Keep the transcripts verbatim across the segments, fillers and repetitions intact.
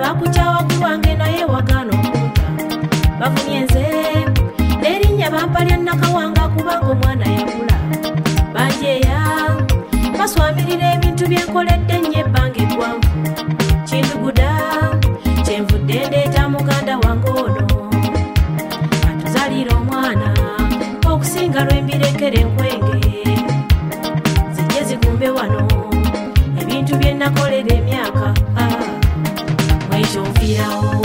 bakuchawa kuwange naye wagano okunta bavunye nze n'erinnya bampalya nakawanga kubanga omwana yabula banjeya baswamirira ebintu byenkoledde nnyo ebbanga eggwanvu kinduguda kyenvudde ndeeta muganda wange ono atuzalira omwana okusinga lwembirekera enkwenge zijje zigumbe wano ebintu bye nakolera emyaka mwekyo nfiirawo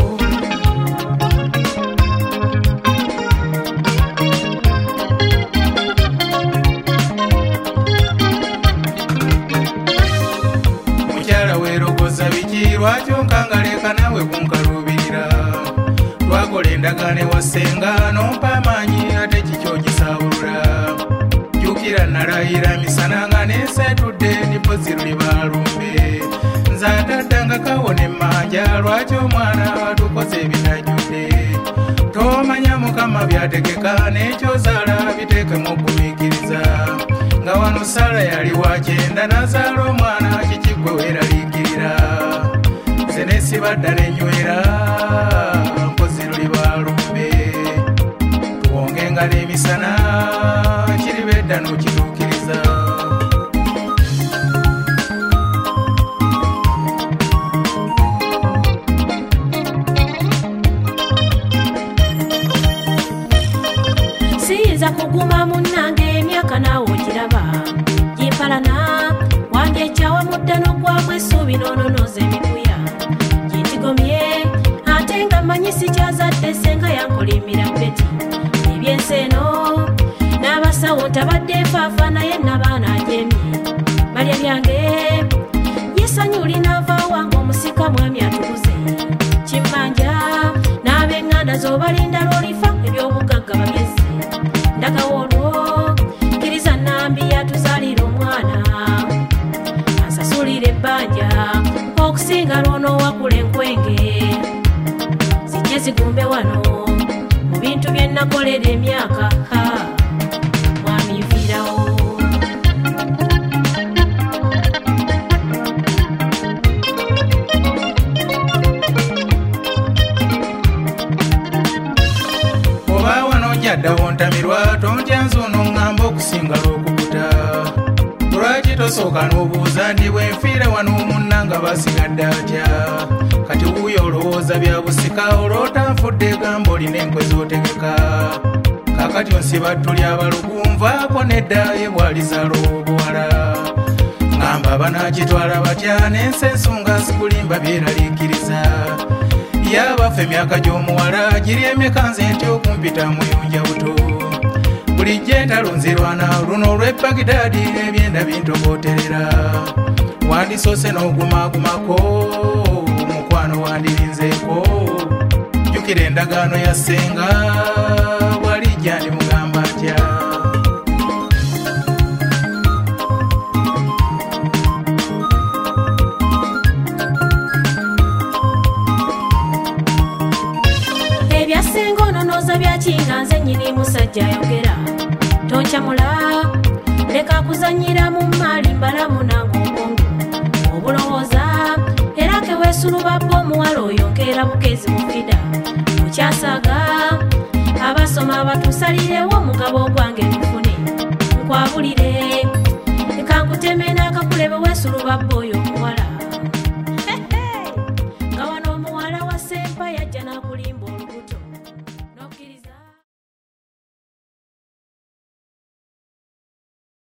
mukyala weerogoza biki lwaki onkangaleka nawe kunkalubirira twakola endagaano ewasenga nompa amaanyi ate kikyogisabulula jjukira nalayira misana nga nenseetudde ndipozi luli balumbe nze ataddanga kawona emmanja lwaki omwana atukoze ebitajjudde tomanya mukama byategeka n'ekyozaala biteekemu okumiikiriza nga wano sala yali wakyenda nazaala omwana kikigwe weeraliikirira nze nesibadda nenywera mpozi luli balumbe tuwongenga n'emisana kiribedda n'okituukiriza siyinza kuguma munnange emyaka naawe okiraba gimpalana wandyekyawa mudda n'ogwamu essuubi n'ononoza emikuya gintigomye ate nga mmanyi sikyazadde senga yankolimira peti ebyensi eno n'abasawo ntabadde faafa naye nabaana ajemye balya byange yesanyu linaava wange omusika mwami atukuze kimmanja n'ab'eŋŋanda z'obalinda lw'olifa eby'obugagga bagezi ndagawo olwo kkiriza nambi yatuzaalira omwana ansasulira ebbanja okusinga lw'onoowakula enkwenge zijje zigumbe wano mu bintu bye nakolera emyaka mwami nfiirawo oba wano njaddawo ntamirwa tontya nzuuno ŋŋamba okusinga lw'okukuta lwaki tosooka n'obuuza ndi bwe nfiire wano munna nga basigadde atya kati wuuyo olowooza bya busika olwota nfudde gamba olina enkwe z'otegeka kakati onsiba tuli abalugu nvaako nedda ye bwalizaala obuwala ŋŋamba banakitwala batya n'ensi ensunga sikulimba byeraliikiriza yabaffe emyaka gy'omuwala giri emeka nze nti okumpita muyunja buto bulijjo entalo nzirwana luno olw'ebagidaadi ebyenda bintogooterera wandisoose n'ogumagumako mukwano wandirinzeeko jjukira endagaano ya ssenga bwalijja ndimugamba atya ebyasenga ononoza byakinga nze nnyini musajja ayogera toncamula leka kuzanyira mu maali mbalamu nange obwongo obulowooza era keweesulubabba omuwala oyo nkeera bukezi mufida mukyasaaga abasoma batusalirewo omugabo ogwange nfune nkwabulire leka nkuteme n'akakulebe weesulubabba oyo